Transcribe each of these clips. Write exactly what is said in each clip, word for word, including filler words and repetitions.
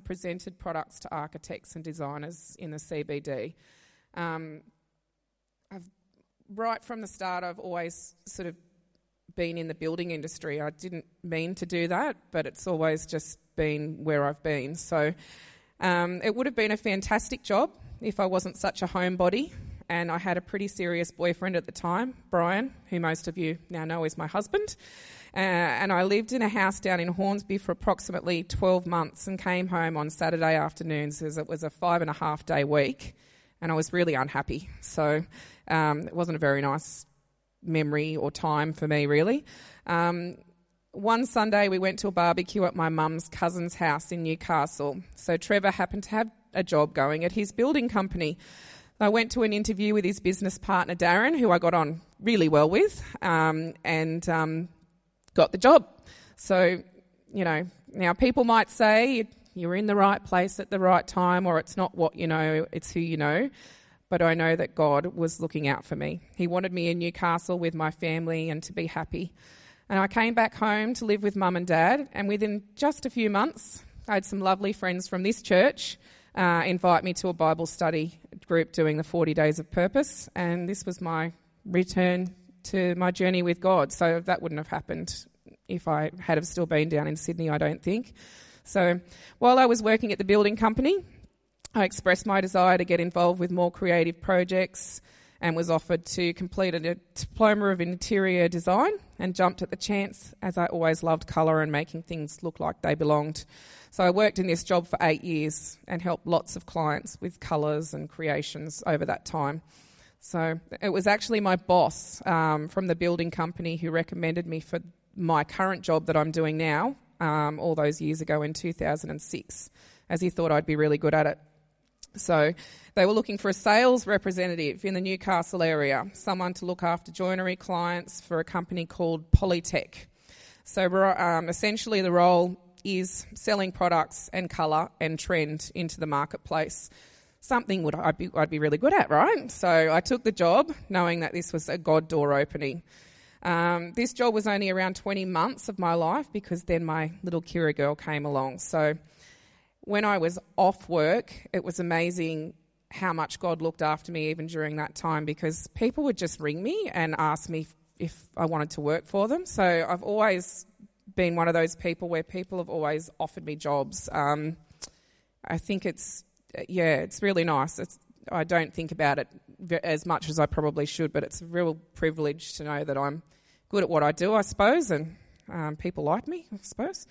presented products to architects and designers in the C B D. Um, I've, right from the start, I've always sort of been in the building industry. I didn't mean to do that, but it's always just been where I've been. So um, it would have been a fantastic job if I wasn't such a homebody, and I had a pretty serious boyfriend at the time, Brian, who most of you now know is my husband. Uh, and I lived in a house down in Hornsby for approximately twelve months and came home on Saturday afternoons as it was a five and a half day week, and I was really unhappy. So um, it wasn't a very nice memory or time for me, really. Um, one Sunday we went to a barbecue at my mum's cousin's house in Newcastle. So Trevor happened to have a job going at his building company. I went to an interview with his business partner, Darren, who I got on really well with, um, and um, got the job. So, you know, now people might say you're in the right place at the right time, or it's not what you know, it's who you know. But I know that God was looking out for me. He wanted me in Newcastle with my family and to be happy. And I came back home to live with mum and dad, and within just a few months, I had some lovely friends from this church uh, invite me to a Bible study group doing the forty Days of Purpose, and this was my return to my journey with God. So that wouldn't have happened if I had have still been down in Sydney, I don't think. So while I was working at the building company, I expressed my desire to get involved with more creative projects and was offered to complete a diploma of interior design and jumped at the chance, as I always loved colour and making things look like they belonged. So I worked in this job for eight years and helped lots of clients with colours and creations over that time. So it was actually my boss um, from the building company who recommended me for my current job that I'm doing now um, all those years ago in two thousand six, as he thought I'd be really good at it. So they were looking for a sales representative in the Newcastle area, someone to look after joinery clients for a company called Polytech. So um, essentially the role is selling products and colour and trend into the marketplace. Something would I'd be, I'd be really good at, right? So I took the job knowing that this was a God door opening. Um, this job was only around twenty months of my life because then my little Kira girl came along. So when I was off work, it was amazing how much God looked after me even during that time, because people would just ring me and ask me if I wanted to work for them. So I've always been one of those people where people have always offered me jobs. Um, I think it's, yeah, it's really nice. It's, I don't think about it as much as I probably should, but it's a real privilege to know that I'm good at what I do, I suppose, and um, people like me, I suppose.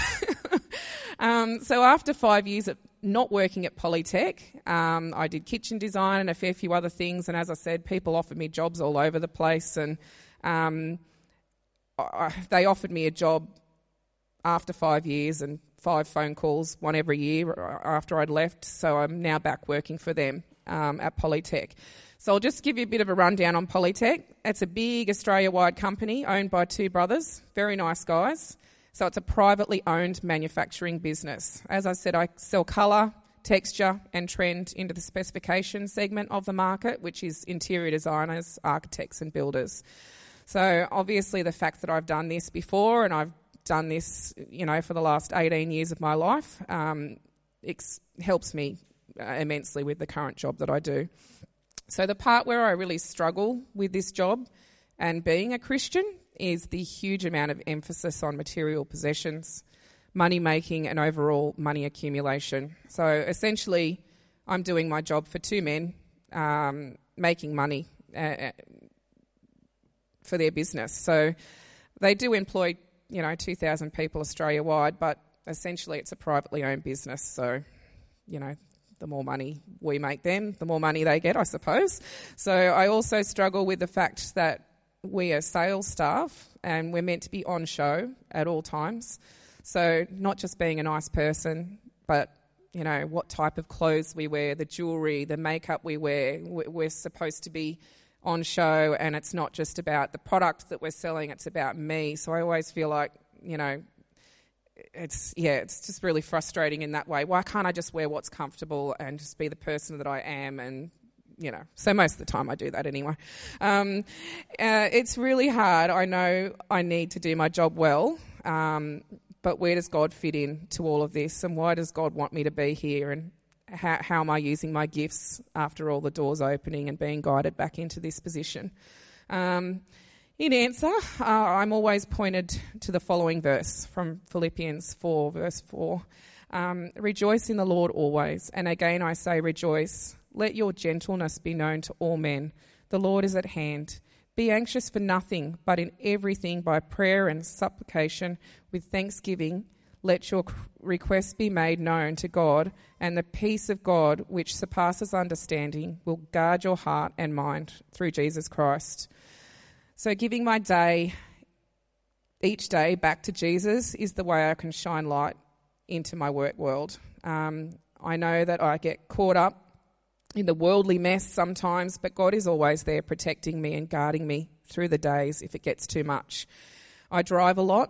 Um, so after five years of not working at Polytech, um, I did kitchen design and a fair few other things. And as I said, people offered me jobs all over the place. And um, I, they offered me a job after five years and five phone calls, one every year after I'd left. So I'm now back working for them um, at Polytech. So I'll just give you a bit of a rundown on Polytech. It's a big Australia-wide company owned by two brothers, very nice guys. So it's a privately owned manufacturing business. As I said, I sell colour, texture and trend into the specification segment of the market, which is interior designers, architects and builders. So obviously the fact that I've done this before and I've done this, you know, for the last eighteen years of my life, um, it helps me uh, immensely with the current job that I do. So the part where I really struggle with this job and being a Christian is the huge amount of emphasis on material possessions, money making and overall money accumulation. So essentially I'm doing my job for two men um, making money uh, for their business. So they do employ, you know, two thousand people Australia-wide, but essentially it's a privately owned business. So, you know, the more money we make them, the more money they get, I suppose. So I also struggle with the fact that we are sales staff and we're meant to be on show at all times. So not just being a nice person, but, you know, what type of clothes we wear, the jewellery, the makeup we wear. We're supposed to be on show, and it's not just about the product that we're selling, it's about me. So I always feel like, you know, it's, yeah, it's just really frustrating in that way. Why can't I just wear what's comfortable and just be the person that I am? And you know, so most of the time I do that anyway. Um, uh, it's really hard. I know I need to do my job well, um, but where does God fit in to all of this, and why does God want me to be here, and how, how am I using my gifts after all the doors opening and being guided back into this position? Um, in answer, uh, I'm always pointed to the following verse from Philippians four, verse four. Um, rejoice in the Lord always, and again I say rejoice. Let your gentleness be known to all men. The Lord is at hand. Be anxious for nothing, but in everything by prayer and supplication with thanksgiving, let your requests be made known to God, and the peace of God, which surpasses understanding, will guard your heart and mind through Jesus Christ. So giving my day, each day, back to Jesus is the way I can shine light into my work world. Um, I know that I get caught up in the worldly mess sometimes, but God is always there protecting me and guarding me through the days if it gets too much. I drive a lot,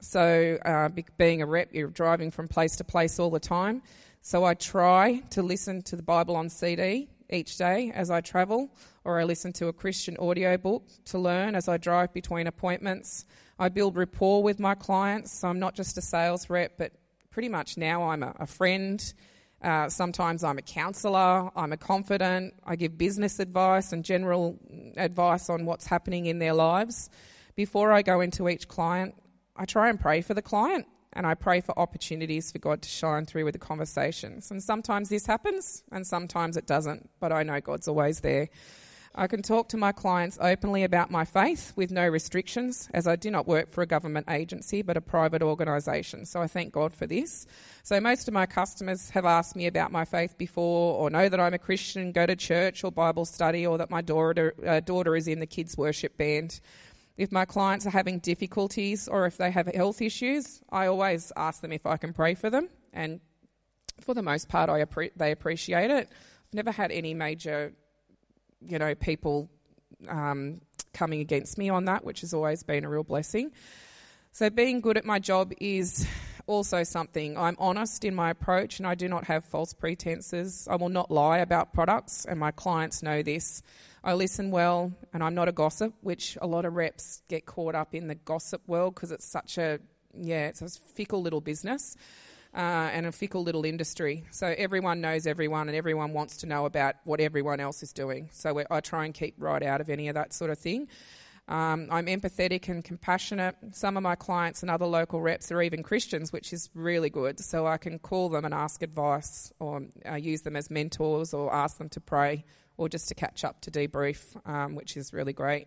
so uh, be, being a rep, you're driving from place to place all the time. So I try to listen to the Bible on C D each day as I travel, or I listen to a Christian audiobook to learn as I drive between appointments. I build rapport with my clients, so I'm not just a sales rep, but pretty much now I'm a, a friend. Uh, sometimes I'm a counsellor, I'm a confidant, I give business advice and general advice on what's happening in their lives. Before I go into each client, I try and pray for the client, and I pray for opportunities for God to shine through with the conversations. And sometimes this happens and sometimes it doesn't, but I know God's always there. I can talk to my clients openly about my faith with no restrictions, as I do not work for a government agency but a private organisation. So I thank God for this. So most of my customers have asked me about my faith before, or know that I'm a Christian, go to church or Bible study, or that my daughter, uh, daughter is in the kids' worship band. If my clients are having difficulties or if they have health issues, I always ask them if I can pray for them. And for the most part, I appre- they appreciate it. I've never had any major you know, people um, coming against me on that, which has always been a real blessing. So being good at my job is also something. I'm honest in my approach, and I do not have false pretenses. I will not lie about products, and my clients know this. I listen well, and I'm not a gossip, which a lot of reps get caught up in the gossip world because it's such a, yeah, it's a fickle little business. Uh, and a fickle little industry. So everyone knows everyone, and everyone wants to know about what everyone else is doing. So I try and keep right out of any of that sort of thing. Um, I'm empathetic and compassionate. Some of my clients and other local reps are even Christians, which is really good. So I can call them and ask advice, or uh, use them as mentors, or ask them to pray, or just to catch up to debrief, um, which is really great.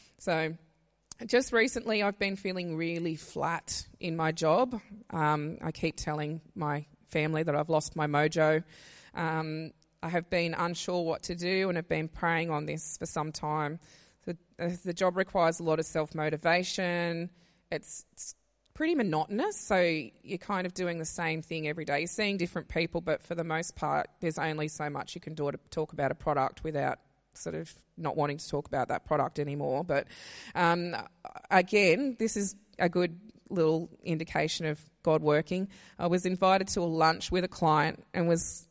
So just recently, I've been feeling really flat in my job. Um, I keep telling my family that I've lost my mojo. Um, I have been unsure what to do and have been praying on this for some time. The, uh, the job requires a lot of self-motivation. It's, it's pretty monotonous, so you're kind of doing the same thing every day. You're seeing different people, but for the most part, there's only so much you can do to talk about a product without sort of not wanting to talk about that product anymore. But um, again, this is a good little indication of God working. I was invited to a lunch with a client and was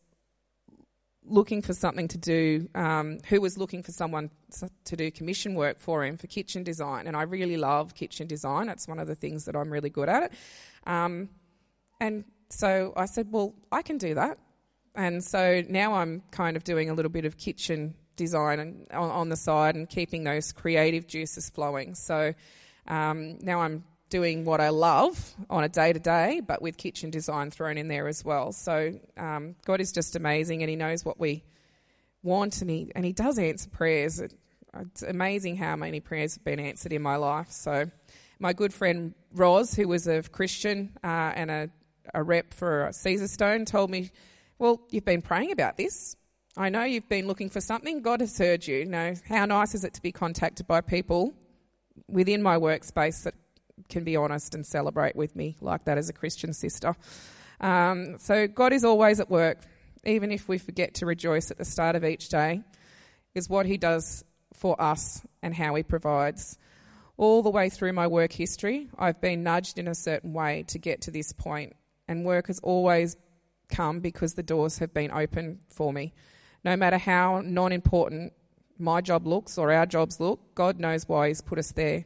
looking for something to do, um, who was looking for someone to do commission work for him for kitchen design. And I really love kitchen design. It's one of the things that I'm really good at. Um, and so I said, well, I can do that. And so now I'm kind of doing a little bit of kitchen design and on, on the side, and keeping those creative juices flowing. So um, now I'm doing what I love on a day-to-day, but with kitchen design thrown in there as well. So um, God is just amazing, and he knows what we want, and he, and he does answer prayers. It, it's amazing how many prayers have been answered in my life. So my good friend Roz, who was a Christian uh, and a, a rep for Caesarstone, told me, well, you've been praying about this. I know you've been looking for something. God has heard you. You know, how nice is it to be contacted by people within my workspace that can be honest and celebrate with me like that as a Christian sister. Um, so God is always at work, even if we forget to rejoice at the start of each day, is what he does for us and how he provides. All the way through my work history, I've been nudged in a certain way to get to this point, and work has always come because the doors have been open for me. No matter how non-important my job looks or our jobs look, God knows why he's put us there.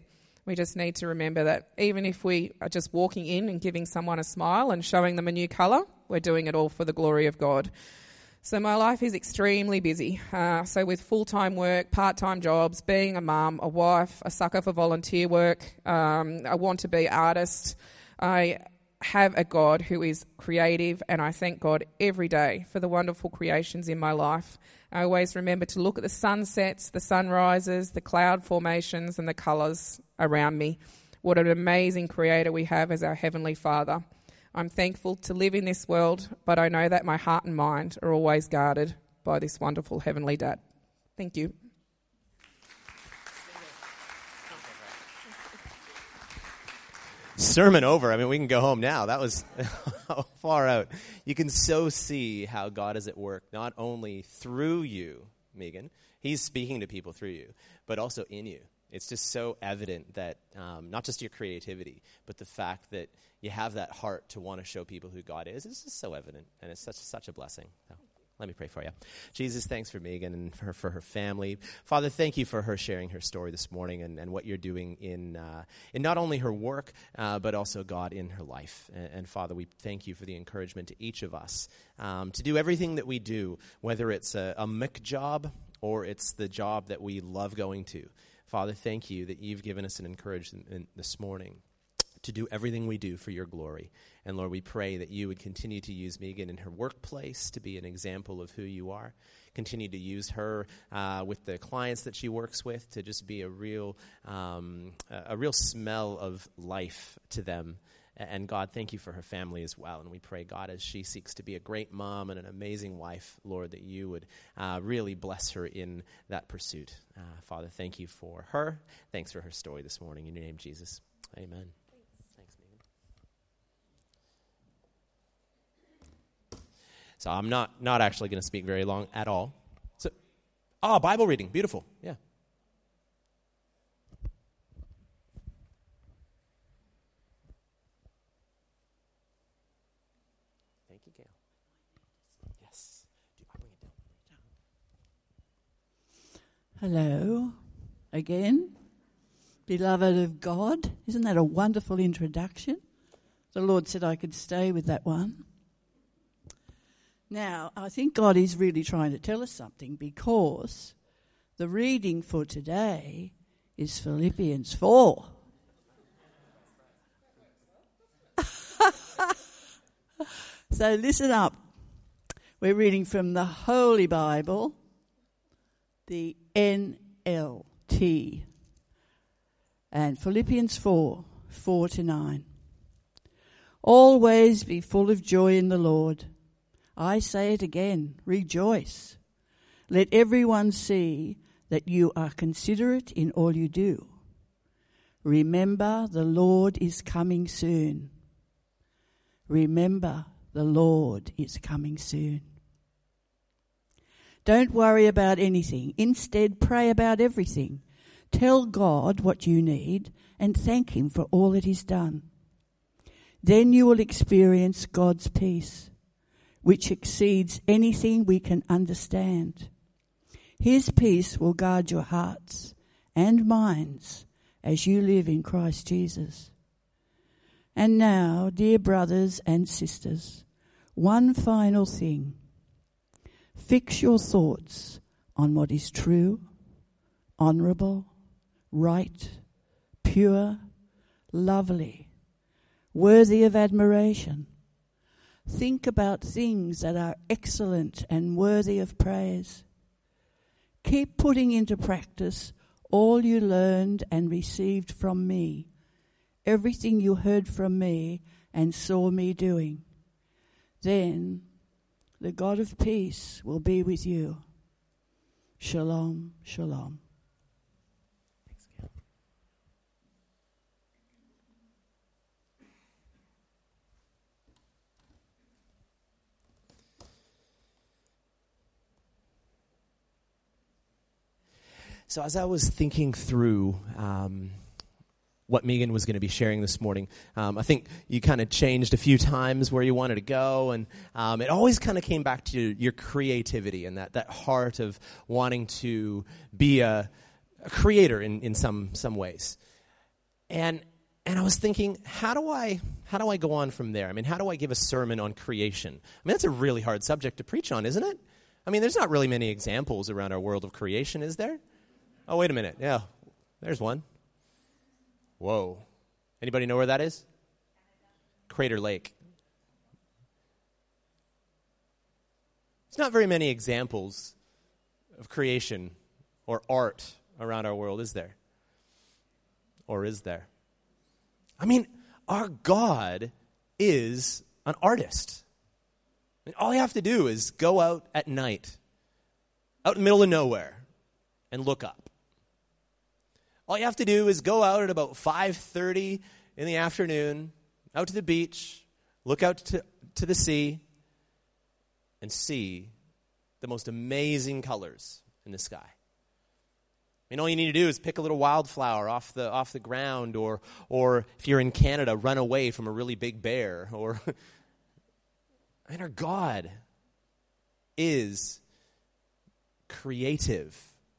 We just need to remember that even if we are just walking in and giving someone a smile and showing them a new colour, we're doing it all for the glory of God. So my life is extremely busy. Uh, so with full-time work, part-time jobs, being a mum, a wife, a sucker for volunteer work, um, I want to be artist. I have a God who is creative, and I thank God every day for the wonderful creations in my life. I always remember to look at the sunsets, the sunrises, the cloud formations and the colours around me. What an amazing creator we have as our Heavenly Father. I'm thankful to live in this world, but I know that my heart and mind are always guarded by this wonderful Heavenly Dad. Thank you. Sermon over. I mean, we can go home now. That was far out. You can so see how God is at work, not only through you, Megan. He's speaking to people through you, but also in you. It's just so evident that um, not just your creativity, but the fact that you have that heart to want to show people who God is. It's just so evident, and it's such such a blessing. So, let me pray for you. Jesus, thanks for Megan and for her, for her family. Father, thank you for her sharing her story this morning and, and what you're doing in uh, in not only her work, uh, but also, God, in her life. And, and Father, we thank you for the encouragement to each of us um, to do everything that we do, whether it's a, a Mick job or it's the job that we love going to. Father, thank you that you've given us an encouragement in, this morning to do everything we do for your glory. And Lord, we pray that you would continue to use Megan in her workplace to be an example of who you are. Continue to use her uh, with the clients that she works with to just be a real, um, a real smell of life to them. And God, thank you for her family as well. And we pray, God, as she seeks to be a great mom and an amazing wife, Lord, that you would uh, really bless her in that pursuit. Uh, Father, thank you for her. Thanks for her story this morning. In your name, Jesus. Amen. Thanks, Megan. So I'm not, not actually going to speak very long at all. So, oh, Bible reading. Beautiful. Yeah. Thank you, Gail. Yes. I'll bring it down. Hello again, beloved of God. Isn't that a wonderful introduction? The Lord said I could stay with that one. Now, I think God is really trying to tell us something, because the reading for today is Philippians four. So listen up. We're reading from the Holy Bible, the N L T, and Philippians four, four to nine. Always be full of joy in the Lord. I say it again, rejoice. Let everyone see that you are considerate in all you do. Remember, the Lord is coming soon. Remember, the Lord is coming soon. Don't worry about anything. Instead, pray about everything. Tell God what you need and thank him for all that he's done. Then you will experience God's peace, which exceeds anything we can understand. His peace will guard your hearts and minds as you live in Christ Jesus. And now, dear brothers and sisters, one final thing. Fix your thoughts on what is true, honourable, right, pure, lovely, worthy of admiration. Think about things that are excellent and worthy of praise. Keep putting into practice all you learned and received from me, everything you heard from me and saw me doing. Then the God of peace will be with you. Shalom, shalom. Thanks, Gail. So as I was thinking through um, what Megan was going to be sharing this morning, um, I think you kind of changed a few times where you wanted to go, and um, it always kind of came back to your, your creativity and that, that heart of wanting to be a, a creator in, in some some ways. And and I was thinking, how do I how do I go on from there? I mean, how do I give a sermon on creation? I mean, that's a really hard subject to preach on, isn't it? I mean, there's not really many examples around our world of creation, is there? Oh, wait a minute. Yeah, there's one. Whoa. Anybody know where that is? Crater Lake. There's not very many examples of creation or art around our world, is there? Or is there? I mean, our God is an artist. I mean, all you have to do is go out at night, out in the middle of nowhere, and look up. All you have to do is go out at about five thirty in the afternoon, out to the beach, look out to, to the sea, and see the most amazing colors in the sky. And all you need to do is pick a little wildflower off the off the ground, or or if you're in Canada, run away from a really big bear. Or, and our God is creative.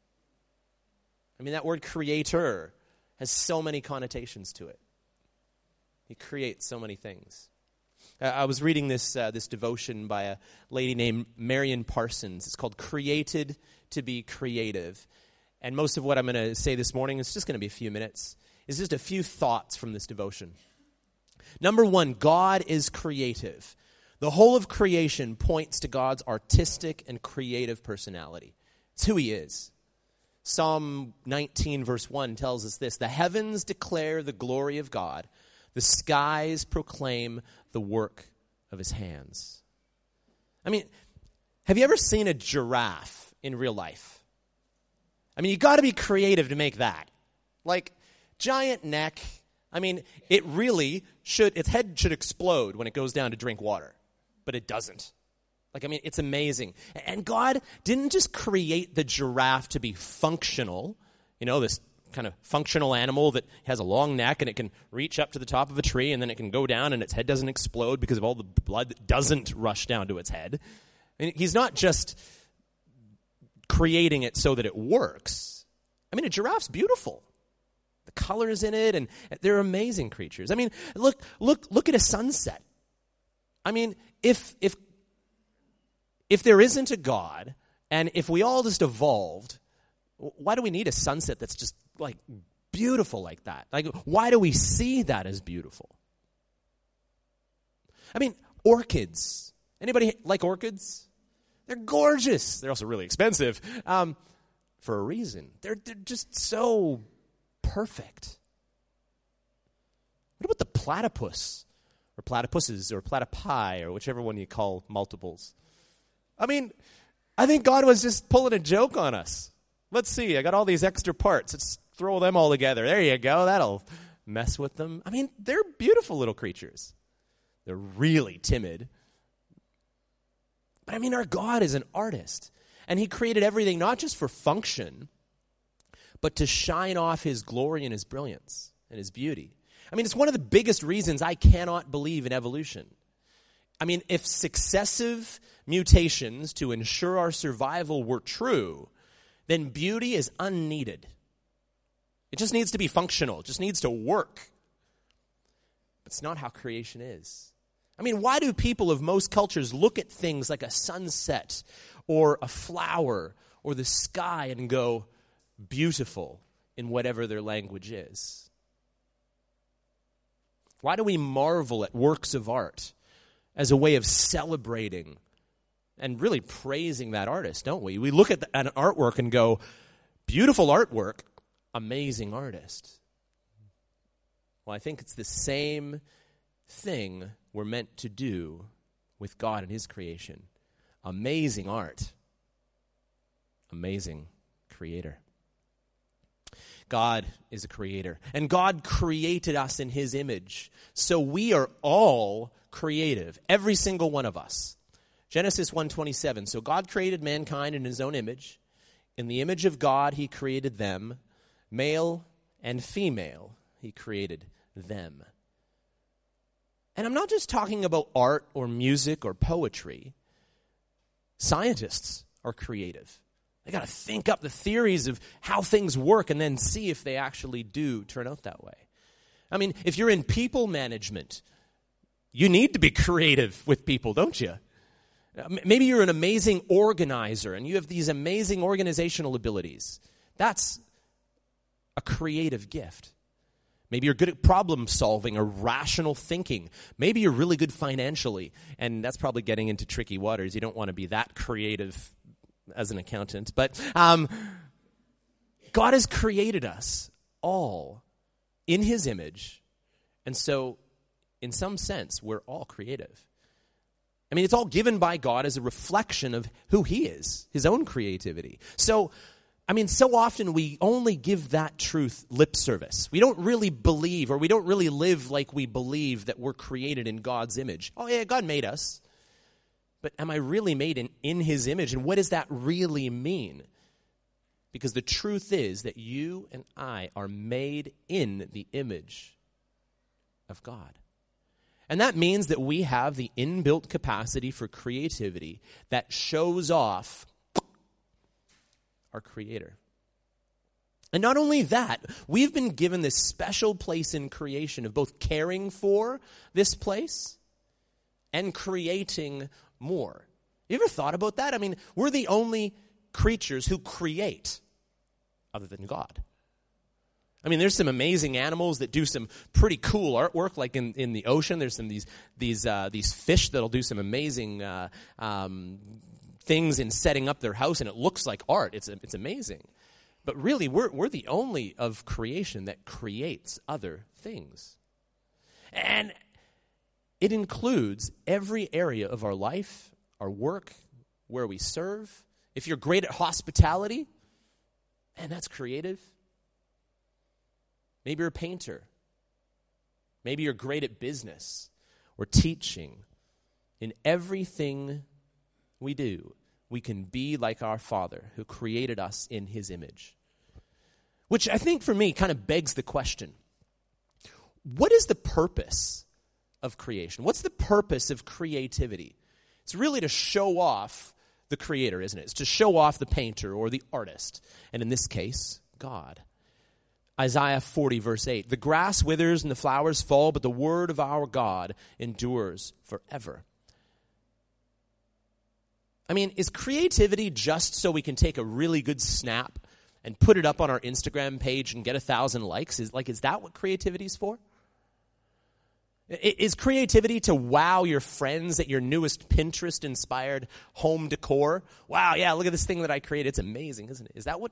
I mean, that word creator has so many connotations to it. He creates so many things. Uh, I was reading this uh, this devotion by a lady named Marian Parsons. It's called Created to be Creative. And most of what I'm going to say this morning, it's just going to be a few minutes, is just a few thoughts from this devotion. Number one, God is creative. The whole of creation points to God's artistic and creative personality. It's who he is. Psalm nineteen verse one tells us this: the heavens declare the glory of God. The skies proclaim the work of his hands. I mean, have you ever seen a giraffe in real life? I mean, you got to be creative to make that. Like, giant neck. I mean, it really should, its head should explode when it goes down to drink water. But it doesn't. Like, I mean, it's amazing. And God didn't just create the giraffe to be functional, you know, this kind of functional animal that has a long neck and it can reach up to the top of a tree and then it can go down and its head doesn't explode because of all the blood that doesn't rush down to its head. I mean, he's not just creating it so that it works. I mean, a giraffe's beautiful. The colors in it, and they're amazing creatures. I mean, look, look, look at a sunset. I mean, if if if there isn't a God, and if we all just evolved, why do we need a sunset that's just like beautiful like that? Like, why do we see that as beautiful? I mean, orchids. Anybody like orchids? They're gorgeous. They're also really expensive um, for a reason. They're, they're just so perfect. What about the platypus? Or platypuses, or platypi, or whichever one you call multiples. I mean, I think God was just pulling a joke on us. Let's see, I got all these extra parts. Let's throw them all together. There you go. That'll mess with them. I mean, they're beautiful little creatures. They're really timid. But I mean, our God is an artist. And he created everything not just for function, but to shine off his glory and his brilliance and his beauty. I mean, it's one of the biggest reasons I cannot believe in evolution. I mean, if successive mutations to ensure our survival were true, then beauty is unneeded. It just needs to be functional. It just needs to work. It's not how creation is. I mean, why do people of most cultures look at things like a sunset or a flower or the sky and go, beautiful in whatever their language is? Why do we marvel at works of art as a way of celebrating and really praising that artist, don't we? We look at, the, at an artwork and go, beautiful artwork, amazing artist. Well, I think it's the same thing we're meant to do with God and his creation. Amazing art. Amazing creator. God is a creator. And God created us in his image. So we are all creative. Every single one of us. Genesis one twenty-seven. So God created mankind in his own image. In the image of God he created them. Male and female he created them. And I'm not just talking about art or music or poetry. Scientists are creative. They got to think up the theories of how things work and then see if they actually do turn out that way. I mean, if you're in people management, you need to be creative with people, don't you? Maybe you're an amazing organizer and you have these amazing organizational abilities. That's a creative gift. Maybe you're good at problem solving or rational thinking. Maybe you're really good financially, and that's probably getting into tricky waters. You don't want to be that creative as an accountant. But um, God has created us all in his image, and so in some sense, we're all creative. I mean, it's all given by God as a reflection of who he is, his own creativity. So, I mean, so often we only give that truth lip service. We don't really believe, or we don't really live like we believe that we're created in God's image. Oh yeah, God made us. But am I really made in, in his image? And what does that really mean? Because the truth is that you and I are made in the image of God. And that means that we have the inbuilt capacity for creativity that shows off our Creator. And not only that, we've been given this special place in creation of both caring for this place and creating more. You ever thought about that? I mean, we're the only creatures who create other than God. I mean, there's some amazing animals that do some pretty cool artwork, like in, in the ocean. There's some these these uh, these fish that'll do some amazing uh, um, things in setting up their house, and it looks like art. It's it's amazing. But really, we're we're the only of creation that creates other things, and it includes every area of our life, our work, where we serve. If you're great at hospitality, man, that's creative. Maybe you're a painter. Maybe you're great at business or teaching. In everything we do, we can be like our Father who created us in his image. Which I think for me kind of begs the question, what is the purpose of creation? What's the purpose of creativity? It's really to show off the Creator, isn't it? It's to show off the painter or the artist. And in this case, God. Isaiah forty, verse eight, the grass withers and the flowers fall, but the word of our God endures forever. I mean, is creativity just so we can take a really good snap and put it up on our Instagram page and get a thousand likes? Is like, is that what creativity is for? Is creativity to wow your friends at your newest Pinterest-inspired home decor? Wow, yeah, look at this thing that I created. It's amazing, isn't it? Is that what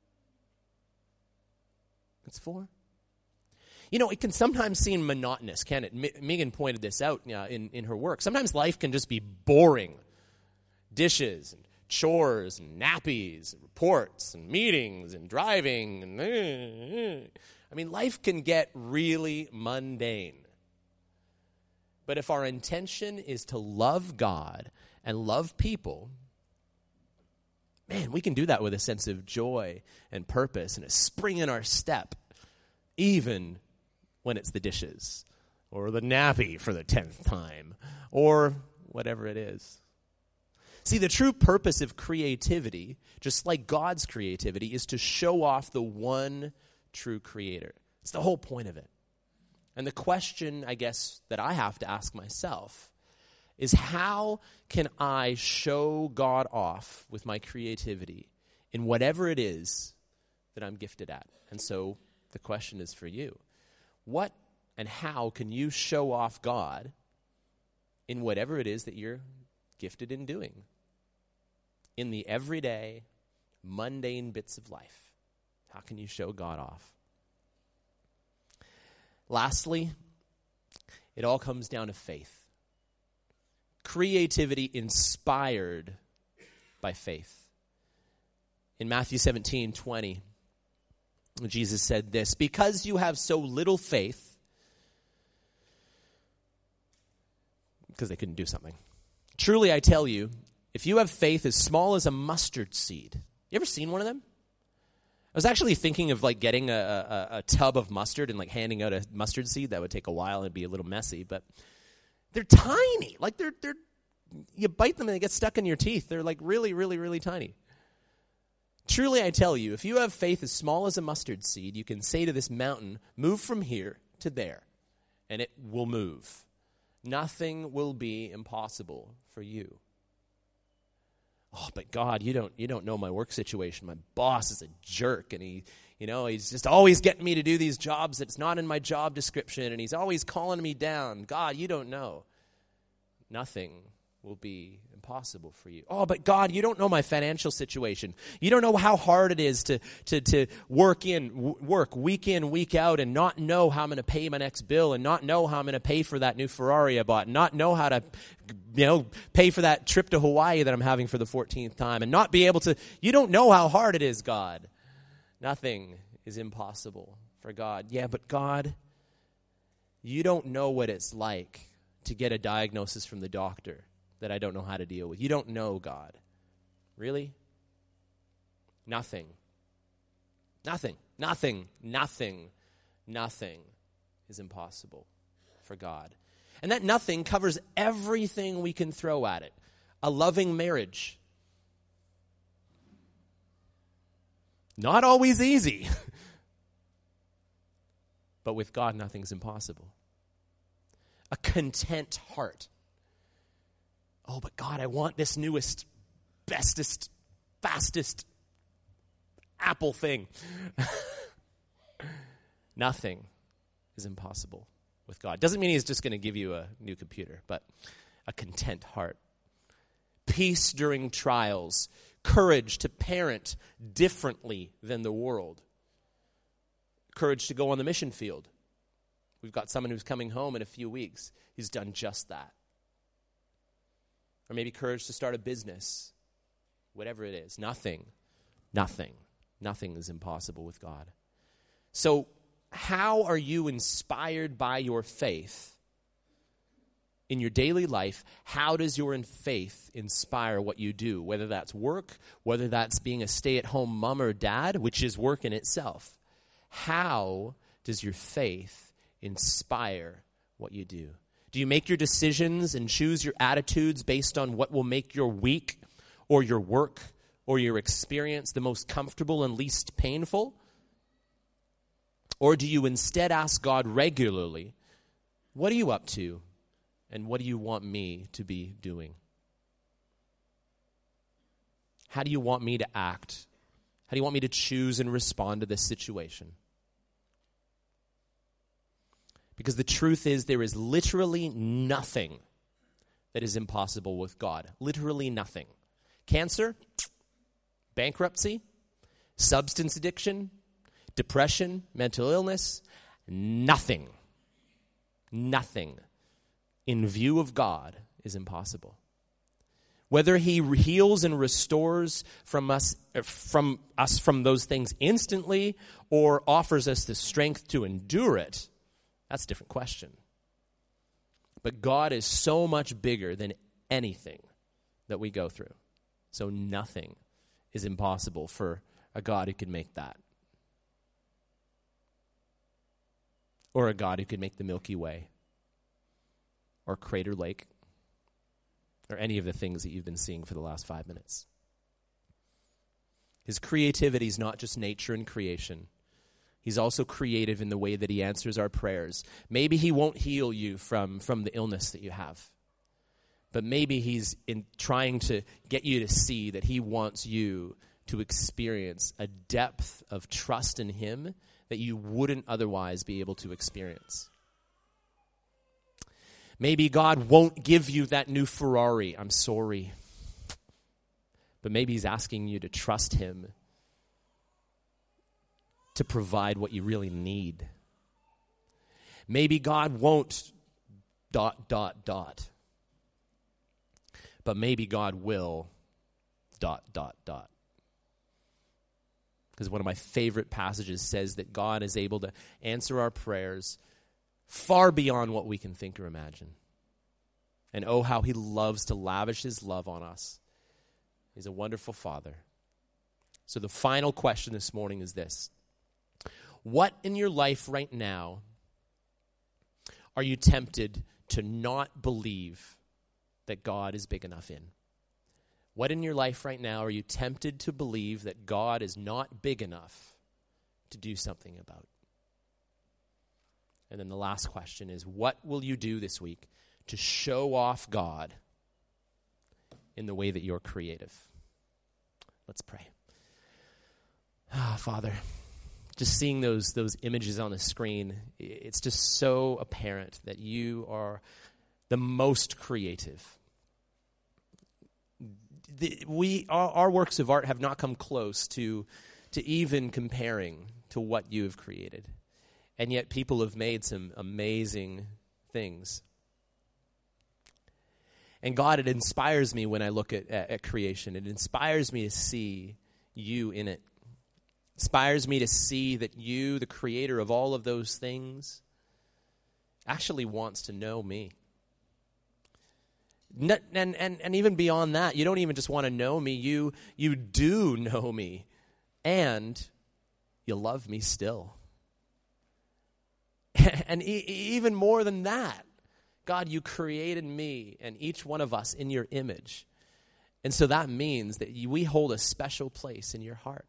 it's for? You know, it can sometimes seem monotonous, can it? M- Megan pointed this out uh, in, in her work. Sometimes life can just be boring. Dishes and chores and nappies and reports and meetings and driving. And, uh, I mean, life can get really mundane. But if our intention is to love God and love people, man, we can do that with a sense of joy and purpose and a spring in our step, even when it's the dishes or the nappy for the tenth time or whatever it is. See, the true purpose of creativity, just like God's creativity, is to show off the one true Creator. It's the whole point of it. And the question, I guess, that I have to ask myself is, how can I show God off with my creativity in whatever it is that I'm gifted at? And so the question is for you. What and how can you show off God in whatever it is that you're gifted in doing? In the everyday, mundane bits of life, how can you show God off? Lastly, it all comes down to faith. Creativity inspired by faith. In Matthew seventeen twenty, Jesus said this, because you have so little faith, because they couldn't do something. Truly, I tell you, if you have faith as small as a mustard seed. You ever seen one of them? I was actually thinking of like getting a, a, a tub of mustard and like handing out a mustard seed. That would take a while and it'd be a little messy, but they're tiny. Like they're they're you bite them and they get stuck in your teeth. They're like really, really, really tiny. Truly, I tell you, if you have faith as small as a mustard seed, you can say to this mountain, move from here to there, and it will move. Nothing will be impossible for you. Oh, but God, you don't you don't know my work situation. My boss is a jerk, and he, you know, he's just always getting me to do these jobs that's not in my job description, and he's always calling me down. God, you don't know. Nothing will be impossible for you. Oh, but God, you don't know my financial situation. You don't know how hard it is to to to work in w- work week in, week out, and not know how I'm going to pay my next bill, and not know how I'm going to pay for that new Ferrari I bought, and not know how to, you know, pay for that trip to Hawaii that I'm having for the fourteenth time, and not be able to. You don't know how hard it is, God. Nothing is impossible for God. Yeah, but God, you don't know what it's like to get a diagnosis from the doctor that I don't know how to deal with. You don't know, God. Really? Nothing. Nothing. Nothing. Nothing. Nothing is impossible for God. And that nothing covers everything we can throw at it. A loving marriage. Not always easy. But with God, nothing's impossible. A content heart. Oh, but God, I want this newest, bestest, fastest Apple thing. Nothing is impossible with God. Doesn't mean he's just going to give you a new computer, but a content heart. Peace during trials. Courage to parent differently than the world. Courage to go on the mission field. We've got someone who's coming home in a few weeks. He's done just that. Or maybe courage to start a business. Whatever it is. Nothing, nothing, nothing is impossible with God. So how are you inspired by your faith in your daily life? How does your faith inspire what you do? Whether that's work, whether that's being a stay-at-home mom or dad, which is work in itself. How does your faith inspire what you do? Do you make your decisions and choose your attitudes based on what will make your week or your work or your experience the most comfortable and least painful? Or do you instead ask God regularly, what are you up to and what do you want me to be doing? How do you want me to act? How do you want me to choose and respond to this situation? Because the truth is, there is literally nothing that is impossible with God. Literally nothing. Cancer, bankruptcy, substance addiction, depression, mental illness, nothing, nothing in view of God is impossible. Whether he heals and restores from us, from us from those things instantly or offers us the strength to endure it, that's a different question. But God is so much bigger than anything that we go through. So nothing is impossible for a God who can make that. Or a God who can make the Milky Way. Or Crater Lake. Or any of the things that you've been seeing for the last five minutes. His creativity is not just nature and creation. He's also creative in the way that he answers our prayers. Maybe he won't heal you from, from the illness that you have. But maybe he's in trying to get you to see that he wants you to experience a depth of trust in him that you wouldn't otherwise be able to experience. Maybe God won't give you that new Ferrari. I'm sorry. But maybe he's asking you to trust him to provide what you really need. Maybe God won't dot, dot, dot. But maybe God will dot, dot, dot. Because one of my favorite passages says that God is able to answer our prayers far beyond what we can think or imagine. And oh, how he loves to lavish his love on us. He's a wonderful Father. So the final question this morning is this. What in your life right now are you tempted to not believe that God is big enough in? What in your life right now are you tempted to believe that God is not big enough to do something about? And then the last question is, what will you do this week to show off God in the way that you're creative? Let's pray. Ah, Father, just seeing those those images on the screen, it's just so apparent that you are the most creative. The, we our, our works of art have not come close to to even comparing to what you have created. And yet people have made some amazing things. And God, it inspires me when I look at, at, at creation. It inspires me to see you in it. It inspires me to see that you, the creator of all of those things, actually wants to know me. And, and, and, and even beyond that, you don't even just want to know me. You, you do know me. And you love me still. And e- even more than that, God, you created me and each one of us in your image. And so that means that you, we hold a special place in your heart.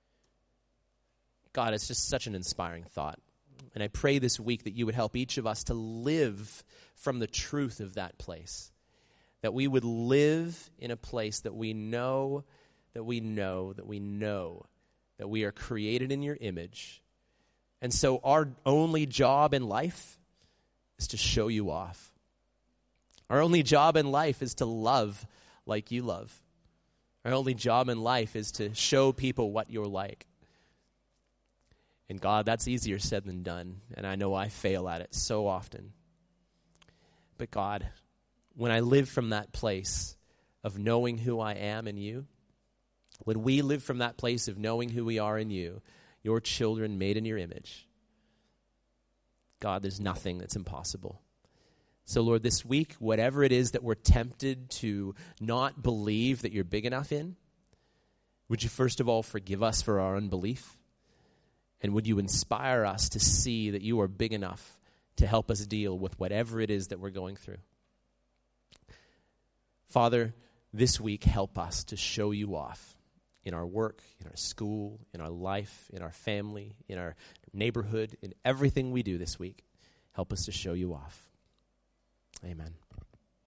God, it's just such an inspiring thought. And I pray this week that you would help each of us to live from the truth of that place. That we would live in a place that we know, that we know, that we know that we are created in your image. And so our only job in life is to show you off. Our only job in life is to love like you love. Our only job in life is to show people what you're like. And God, that's easier said than done. And I know I fail at it so often. But God, when I live from that place of knowing who I am in you, when we live from that place of knowing who we are in you, your children made in your image, God, there's nothing that's impossible. So, Lord, this week, whatever it is that we're tempted to not believe that you're big enough in, would you first of all forgive us for our unbelief? And would you inspire us to see that you are big enough to help us deal with whatever it is that we're going through? Father, this week, help us to show you off in our work, in our school, in our life, in our family, in our neighborhood, in everything we do this week. Help us to show you off. Amen.